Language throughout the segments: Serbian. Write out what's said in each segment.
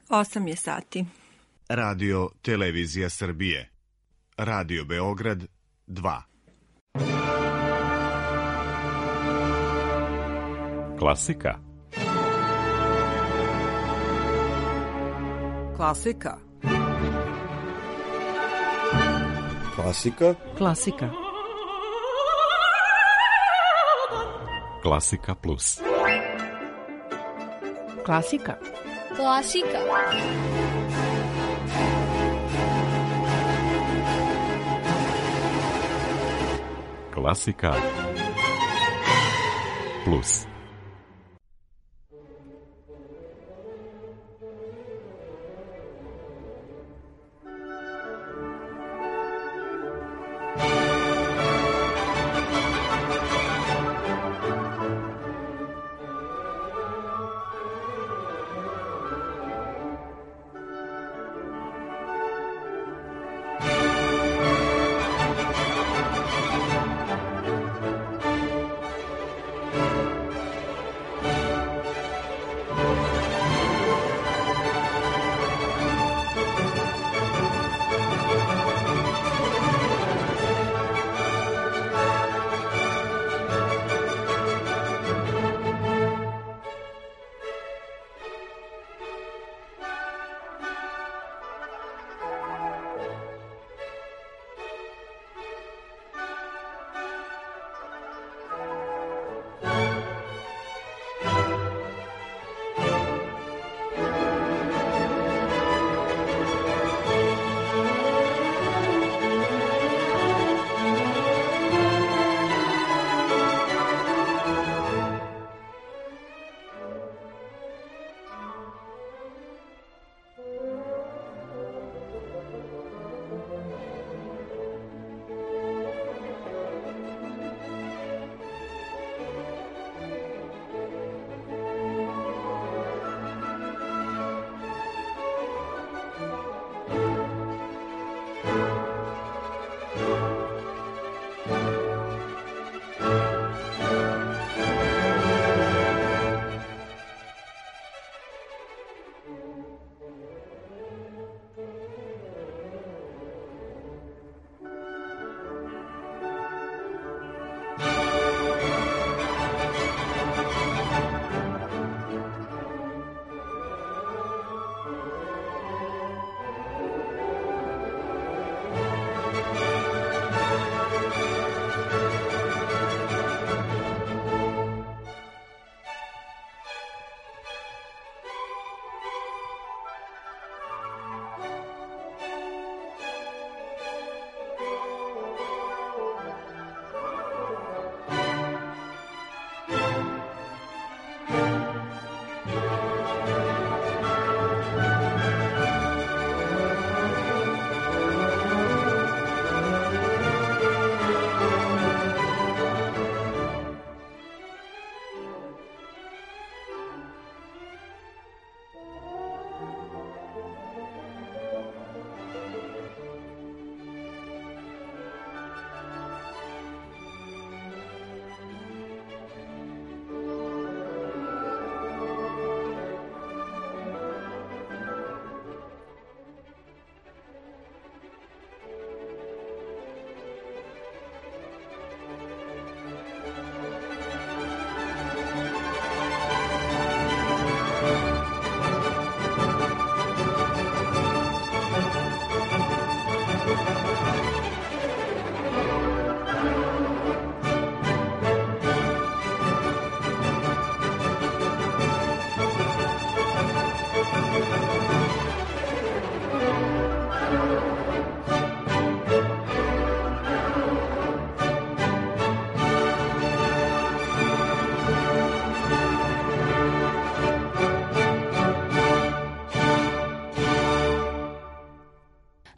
8 je sati. Radio Televizija Srbije. Radio Beograd 2. Klasika. Klasika. Klasika. Klasika. Klasika plus. Klasika. Klasika. Klasika plus.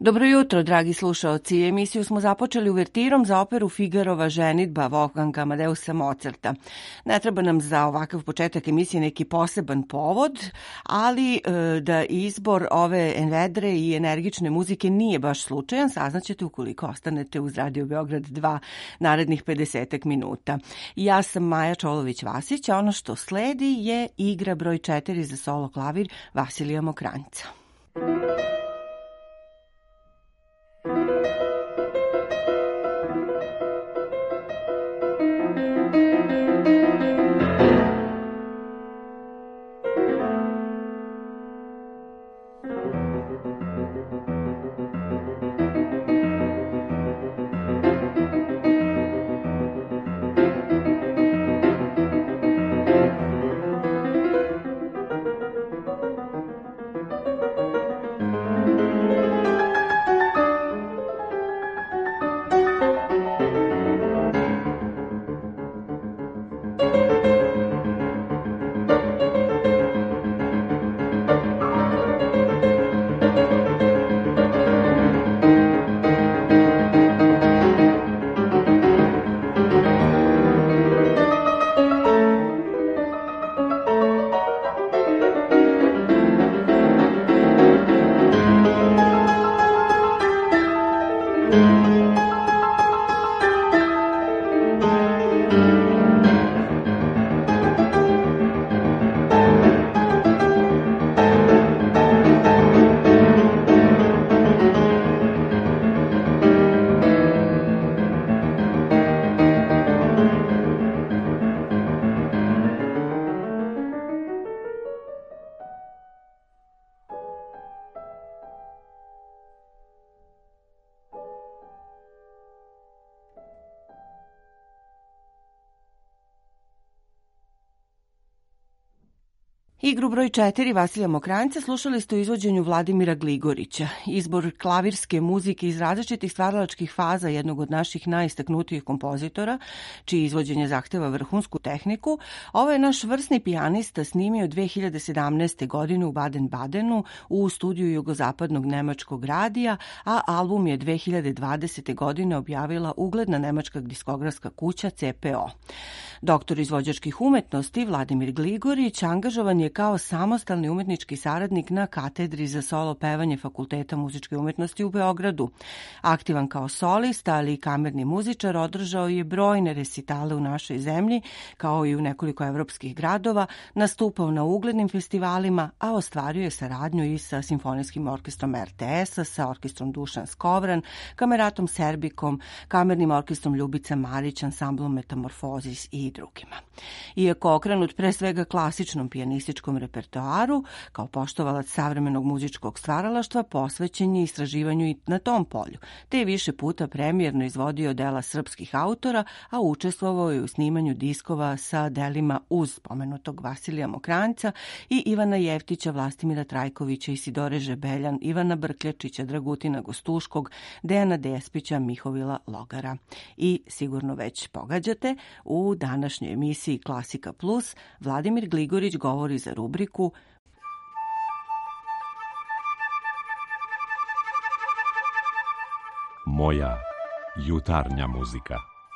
Dobro jutro, dragi slušaoci. Emisiju smo započeli uvertirom za operu Figarova ženidba Wolfganga Amadeusa Mozarta. Ne treba nam za ovakav početak emisije neki poseban povod, ali da izbor ove vedre i energične muzike nije baš slučajan, saznaćete ukoliko ostanete uz Radio Beograd 2 narednih 50 minuta. Ja sam Maja Čolović-Vasić, a ono što sledi je igra broj 4 za solo klavir Vasilija Mokranjca. Igru broj 4 Vasilija Mokranjca slušali ste u izvođenju Vladimira Gligorića. Izbor klavirske muzike iz različitih stvaralačkih faza jednog od naših najistaknutijih kompozitora, čiji izvođenje zahteva vrhunsku tehniku, ovo je naš vrsni pijanista snimio 2017. godine u Baden-Badenu u studiju jugozapadnog nemačkog radija, a album je 2020. godine objavila ugledna nemačka diskografska kuća CPO. Doktor izvođačkih umetnosti Vladimir Gligorić angažovan je kao samostalni umetnički saradnik na katedri za solo pevanje Fakulteta muzičke umetnosti u Beogradu. Aktivan kao solista, ali i kamerni muzičar, održao je brojne resitale u našoj zemlji, kao i u nekoliko evropskih gradova, nastupao na uglednim festivalima, a ostvario je saradnju i sa Simfonijskim orkestrom RTS-a, sa orkestrom Dušan Skovran, Kameratom Serbikom, kamernim orkestrom Ljubica Marić, ansamblom Metamorfozis i drugima. Iako okrenut pre svega klasičnom pijanističkom repertoaru, kao poštovalac savremenog muzičkog stvaralaštva, posvećen je istraživanju i na tom polju, te je više puta premijerno izvodio dela srpskih autora, a učestvovao je u snimanju diskova sa delima uz pomenutog Vasilija Mokranjca i Ivana Jeftića, Vlastimira Trajkovića, Isidore Žebeljan, Ivana Brkljačića, Dragutina Gostuškog, Dejana Despića, Mihovila Logara. I sigurno već pogađate, u današnjoj emisiji Klasika Plus Vladimir Gligorić govori za rubriku Moja jutarnja muzika.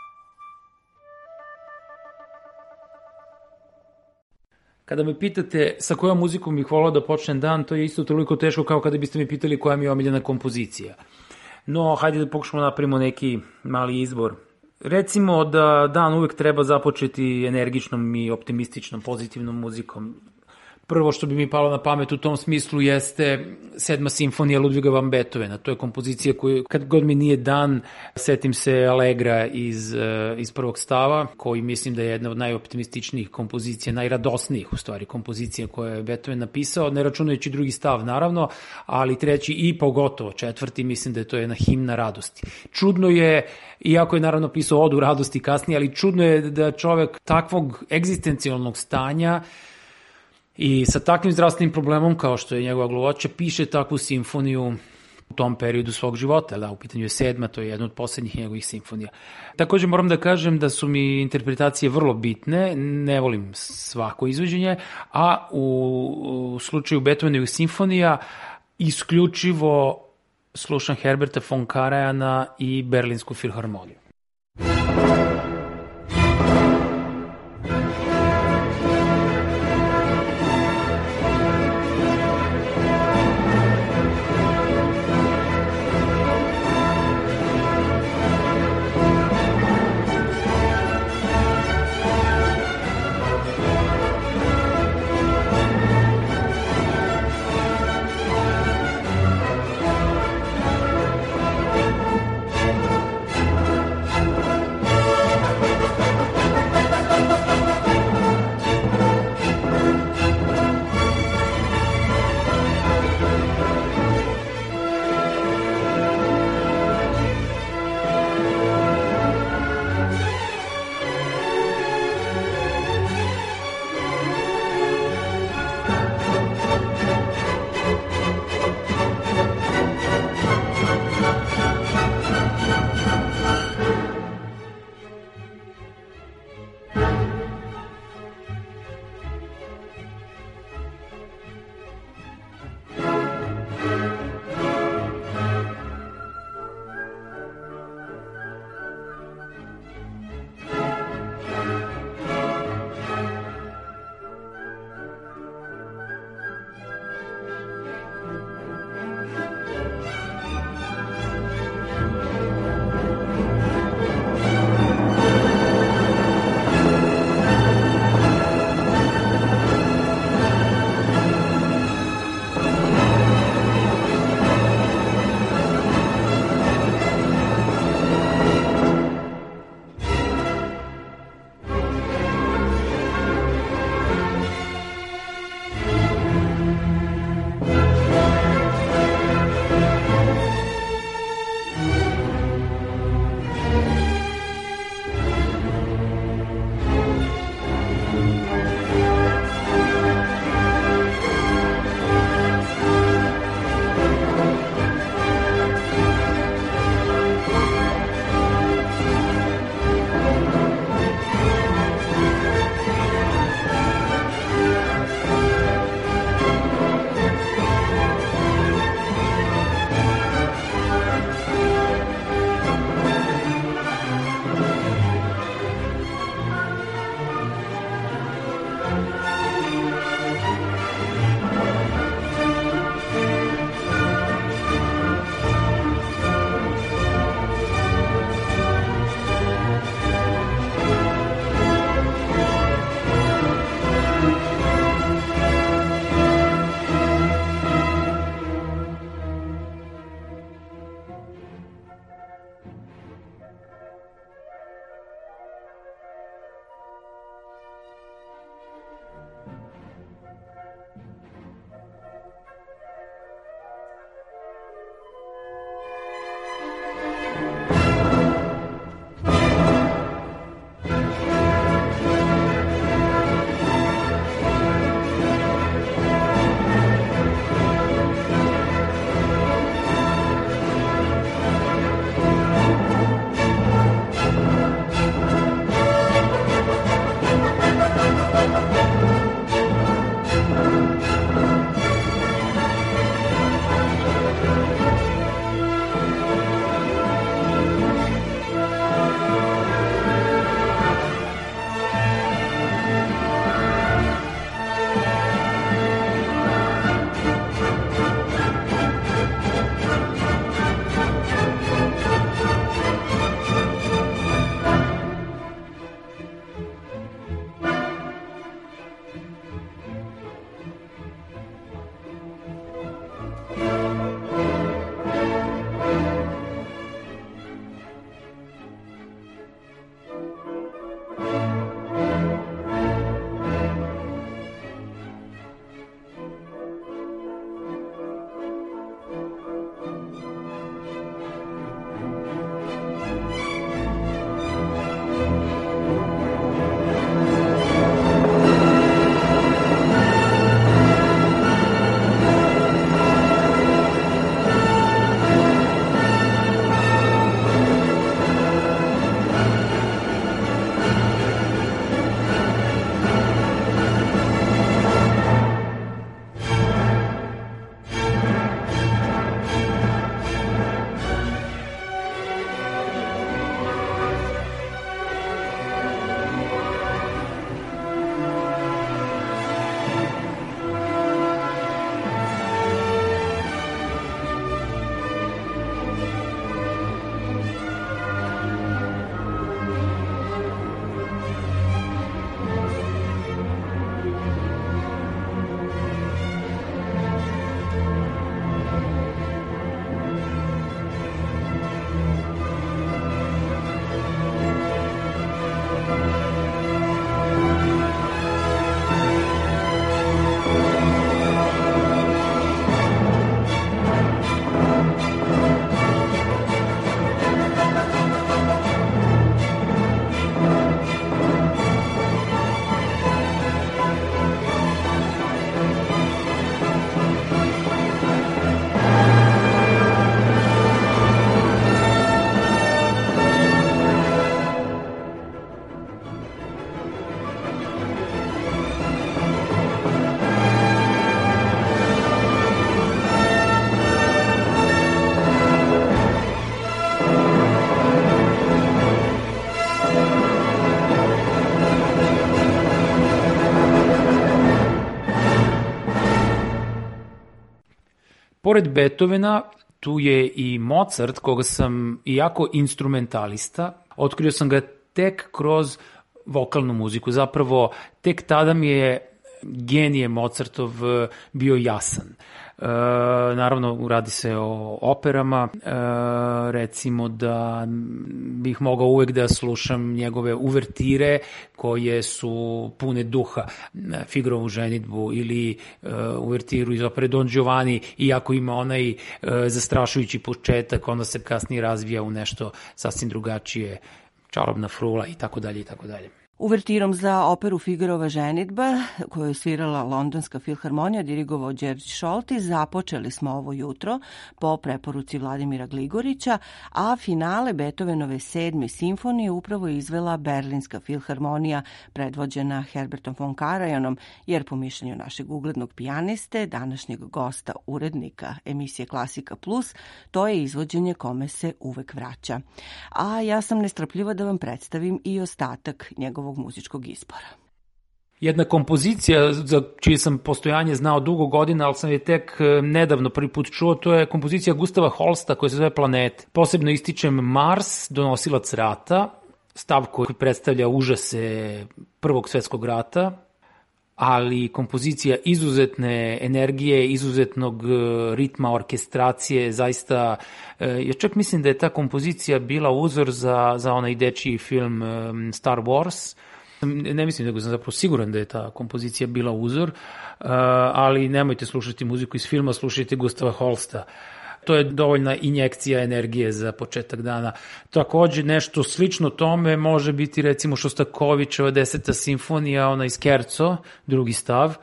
Kada me pitate sa kojom muzikom bih volao da počnem dan, to je isto toliko teško kao kada biste mi pitali koja mi je omiljena kompozicija. No, hajde da pokušamo napravimo neki mali izbor. Recimo da dan uvek treba započeti energičnom i optimističnom, pozitivnom muzikom. Prvo što bi mi palo na pamet u tom smislu jeste 7. simfonija Ludviga van Beethovena. To je kompozicija koju, kad god mi nije dan, setim se Allegra iz prvog stava, koji mislim da je jedna od najoptimističnijih kompozicija, najradosnijih u stvari kompozicija koje je Beethoven napisao, ne računajući drugi stav naravno, ali treći i pogotovo četvrti, mislim da je to jedna himna radosti. Čudno je, iako je naravno pisao odu radosti kasnije, ali čudno je da čovek takvog egzistencijalnog stanja i sa takvim zdravstvenim problemom kao što je njegova gluvoća piše takvu simfoniju u tom periodu svog života. Da, u pitanju je 7. to je jedna od poslednjih njegovih simfonija. Takođe moram da kažem da su mi interpretacije vrlo bitne, ne volim svako izvođenje, a u slučaju Beethovenovih simfonija isključivo slušam Herberta von Karajana i Berlinsku filharmoniju. Pored Beethovena, tu je i Mozart, koga sam, iako instrumentalista, otkrio sam ga tek kroz vokalnu muziku. Zapravo, tek tada mi je genije Mozartov bio jasan. Naravno, radi se o operama, recimo da bih mogao uvek da slušam njegove uvertire koje su pune duha, Figarovu ženidbu ili uvertiru iz opere Don Giovanni, iako ima onaj zastrašujući početak, onda se kasnije razvija u nešto sasvim drugačije, Čarobna frula i tako dalje i tako dalje. Uvertirom za operu Figarova ženidba, koju je svirala Londonska filharmonija, dirigovao Đerđ Šolti, započeli smo ovo jutro po preporuci Vladimira Gligorića, a finale Beethovenove 7. simfonije upravo je izvela Berlinska filharmonija, predvođena Herbertom von Karajanom, jer po mišljenju našeg uglednog pijaniste, današnjeg gosta, urednika emisije Klasika Plus, to je izvođenje kome se uvek vraća. A ja sam nestrpljiva da vam predstavim i ostatak njegovog muzičkog izbora. Jedna kompozicija za čije sam postojanje znao dugo godina, ali sam je tek nedavno prvi put čuo, to je kompozicija Gustava Holsta koja se zove Planete. Posebno ističem Mars, donosilac rata, stav koji predstavlja užase Prvog svetskog rata, ali kompozicija izuzetne energije, izuzetnog ritma, orkestracije, zaista, ja čak mislim da je ta kompozicija bila uzor za onaj dečiji film Star Wars. Ne mislim, nego sam zapravo siguran da je ta kompozicija bila uzor, ali nemojte slušati muziku iz filma, slušajte Gustava Holsta. To je dovoljna injekcija energije za početak dana. Takođe, nešto slično tome može biti recimo Šostakovićeva 10. simfonija, onaj Scherzo, drugi stav,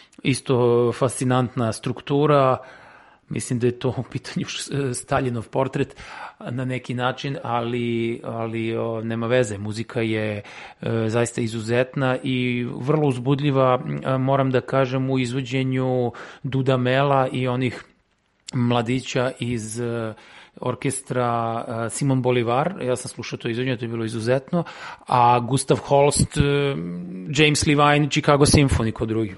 isto fascinantna struktura. Mislim da je to u pitanju Staljinov portret na neki način, ali nema veze. Muzika je zaista izuzetna i vrlo uzbudljiva, moram da kažem, u izvođenju Dudamela i onih mladića iz orkestra Simon Bolivar. Ja sam slušao to izvođenje, to je bilo izuzetno. A Gustav Holst, James Levine, Chicago Symphony kod drugi.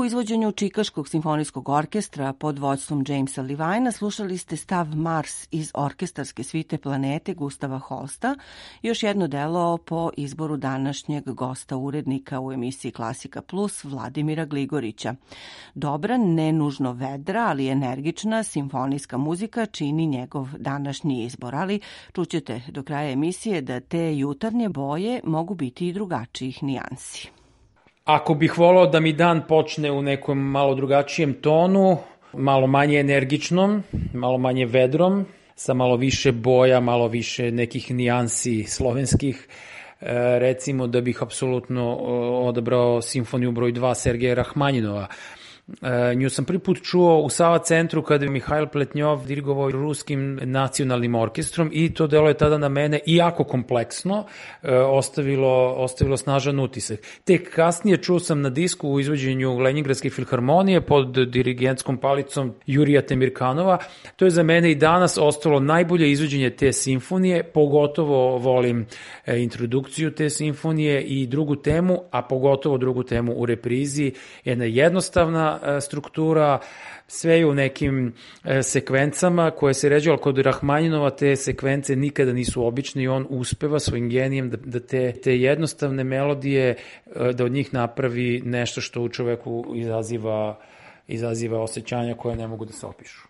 U izvođenju Čikaškog simfonijskog orkestra pod vođstvom Jamesa Levina slušali ste stav Mars iz orkestarske svite Planete Gustava Holsta, još jedno delo po izboru današnjeg gosta urednika u emisiji Klasika Plus Vladimira Gligorića. Dobra, ne nužno vedra, ali energična simfonijska muzika čini njegov današnji izbor, ali čućete do kraja emisije da te jutarnje boje mogu biti i drugačijih nijansi. Ako bih volao da mi dan počne u nekom malo drugačijem tonu, malo manje energičnom, malo manje vedrom, sa malo više boja, malo više nekih nijansi slovenskih, recimo da bih apsolutno odabrao simfoniju broj 2 Sergeja Rahmanjinova. Nju sam prvi put čuo u Sava centru kada je Mihajl Pletnjov dirigovao Ruskim nacionalnim orkestrom i to delo je tada na mene jako kompleksno ostavilo snažan utisak. Tek kasnije čuo sam na disku u izvođenju Lenjingradske filharmonije pod dirigentskom palicom Jurija Temirkanova. To je za mene i danas ostalo najbolje izvođenje te simfonije, pogotovo volim introdukciju te simfonije i drugu temu, a pogotovo drugu temu u reprizi, jedna jednostavna struktura, sve je u nekim sekvencama koje se ređaju, ali kod Rahmanjinova te sekvence nikada nisu obične i on uspeva svojim genijem da te jednostavne melodije, da od njih napravi nešto što u čoveku izaziva osjećanja koje ne mogu da se opišu.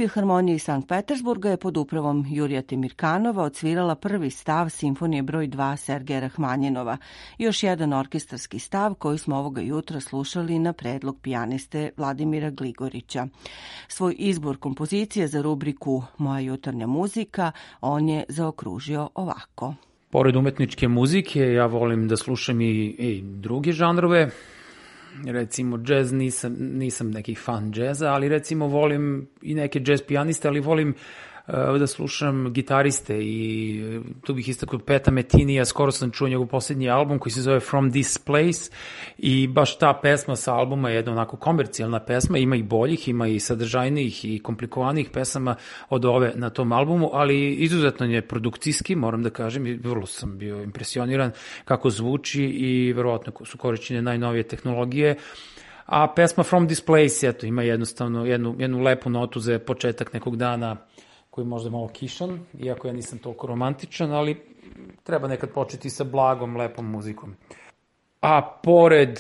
filharmoniji Sankt Petersburga je pod upravom Jurija Temirkanova odsvirala prvi stav simfonije broj 2 Sergeja Rahmanjinova, još jedan orkestarski stav koji smo ovoga jutra slušali na predlog pijaniste Vladimira Gligorića. Svoj izbor kompozicije za rubriku Moja jutarnja muzika on je zaokružio ovako. Pored umetničke muzike, ja volim da slušam i druge žanrove. Recimo, džez, nisam neki fan džeza, ali recimo volim i neke džez pijaniste, ali volim da slušam gitariste i tu bih istakao Peta Metinija, skoro sam čuo njegov posljednji album koji se zove From This Place i baš ta pesma sa albuma je jedna onako komercijalna pesma, ima i boljih, ima i sadržajnijih i komplikovanijih pesama od ove na tom albumu, ali izuzetno je produkcijski, moram da kažem, i vrlo sam bio impresioniran kako zvuči i verovatno su korišćene najnovije tehnologije. A pesma From This Place, eto, ima jednostavno jednu lepu notu za početak nekog dana koji je možda malo kišan, iako ja nisam toliko romantičan, ali treba nekad početi sa blagom, lepom muzikom. A pored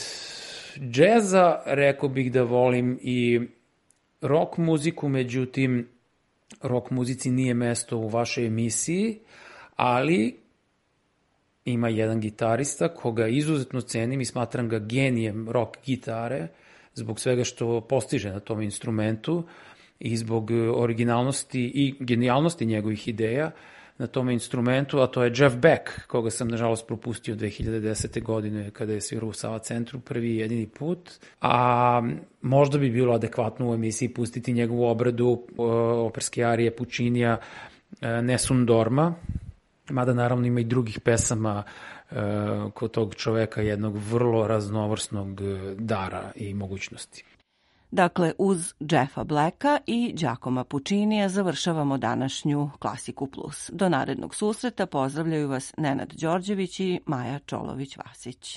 džeza, rekao bih da volim i rock muziku, međutim, rock muzici nije mesto u vašoj emisiji, ali ima jedan gitarista koga izuzetno cenim i smatram ga genijem rock gitare, zbog svega što postiže na tom instrumentu, i zbog originalnosti i genijalnosti njegovih ideja na tom instrumentu, a to je Jeff Beck, koga sam nažalost propustio 2010. godine kada je svirao u Sava centru prvi i jedini put, a možda bi bilo adekvatno u emisiji pustiti njegovu obradu operske arije Puccinija Nessun Dorma, mada naravno ima i drugih pesama kod tog čoveka, jednog vrlo raznovrsnog dara i mogućnosti. Dakle, uz Jeffa Blacka i Giacomo Puccinija završavamo današnju Klasiku Plus. Do narednog susreta pozdravljaju vas Nenad Đorđević i Maja Čolović-Vasić.